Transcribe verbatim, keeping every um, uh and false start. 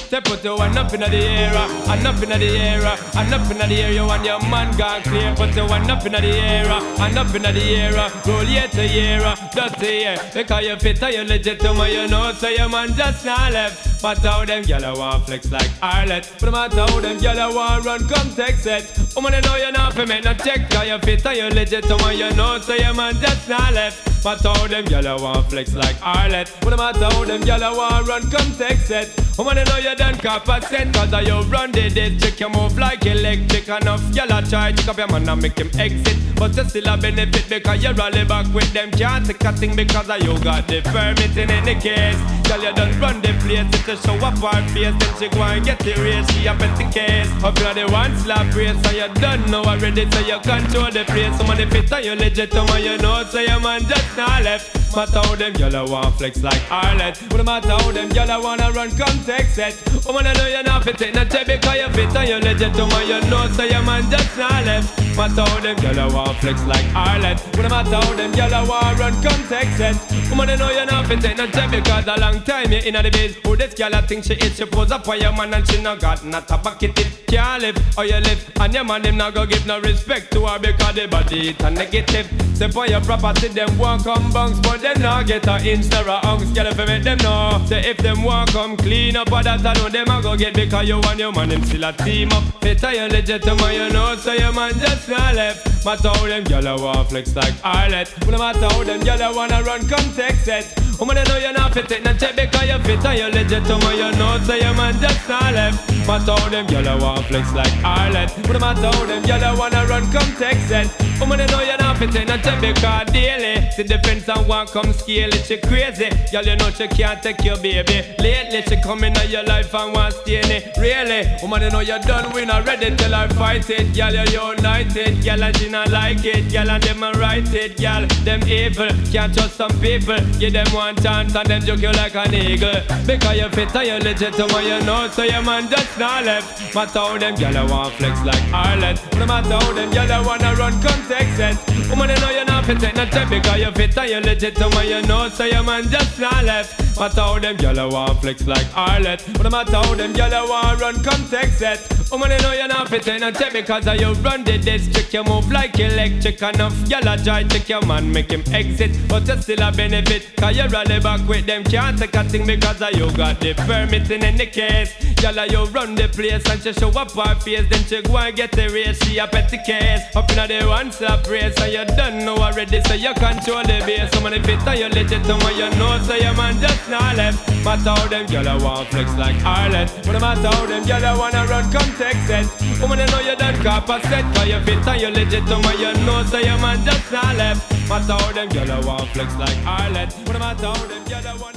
Say put your one up in the air, and up in the air, and up in the air. You and your man gone clear. Put your one up in the air, and up in the air. Roll year to year, dirty year. Because you fit and you legit to me, you know. So your man just not left. But how them gyal want flex like Arlet. But no matter how them gyal want run, come text it. Woman, you know you're not for me, no check. Cause you fit and you legit to me, you know. So your man just not left. But how them gyal want flex like Arlet. But no matter how them gyal want run, come text it. Woman, you know you done cap a set. Cause you run the district, you move like electric. Enough gyal a try to up your man and make him exit. But you still a benefit because you rally back with them. Can't take a thing because you got the permit in any case. Gyal you done run the place. If you show up her face, then she go and get the race. She a bet the case. Up in the one slap race. So you done know already, so you control the place. Some of the fit and you legit, some of you know. So your man just not left. Matter how them gyal want flex like Arlet. But no matter how them gyal wanna run, come text it. Woman, I know you're not fit in a check because you fit and you legit, some of you know. So your man just not left. Matter how them gyal want flex like Arlet. But no matter how them gyal want run, come text it. Woman, I know you're not fit in a check because a long time you inna the biz. Who this gyal think she is? She pose up for your man and she no got not a bucket it. Can't live or you live and your man him not go give no respect to her because the body it a negative. Say for your property them want come bunks, but them not get a inch or a ounce. Gyal if you make them know. Say if them want come clean up or that I know them a go get because you and your man him still a team up. Fit and you legit to man you know. So your man just not left. Matter how them gyal want flex like Arlet. But no matter how them gyal wanna run, come text it. Woman, I know you're not fit in a check because you fit and you legit to man you know. So your man just not left. Matter how them gyal want flex like Arlet. But no matter how them gyal wanna run, come text it. Woman, I know you're not fit in a check because daily see the fence and want come scale it. She crazy, girl you know she can't take your baby. Lately she come in your life and want stay in it. Really, woman, I know you're done win already till I fight it. Girl you're united, girl and she not like it. Girl and them a right it, girl them evil. Can't trust some people, give them one chance and them joke you like an eagle. Because you fit and you legit to what you know. So your man just not left. Matter how them gyal want flex like Arlet. No matter how them gyal wanna run, come text it. Woman, I know you're not fit in a check because you fit and you legit to what you know. So your man just not left. Matter how them gyal want flex like Arlet. No matter how them gyal want run, come text it. Woman, I know you're not fit in a check because you run the district. You move like electric. Enough gyal a try to your man make him exit, but you still a benefit cause you rally back with them. Can't take a thing because you got the permit in any case. Gyal you run the place and she show up her face, then she go and get the race. She a petty case. Up in the one slap race and you done know already, so you control the base. So many fit and you legit to what you know. So your man just not left. Matter how them gyal want flex like Arlet. But no matter how them gyal wanna run, come text it. Woman, I know you done cap a set cause you fit and you legit to what you know. So your man just not left. Matter how them gyal want flex like Arlet. But no matter how them gyal wanna